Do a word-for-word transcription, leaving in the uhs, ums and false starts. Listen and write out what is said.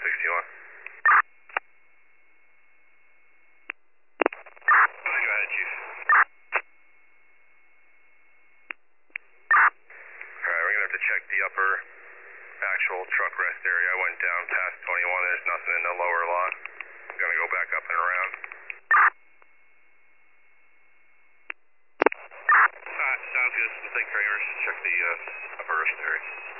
sixty-one. Go ahead, Chief. Alright, we're gonna have to check the upper actual truck rest area. I went down past twenty-one, there's nothing in the lower lot. I'm gonna go back up and around. Alright, sounds good. We'll take trailers, check the uh, upper rest area.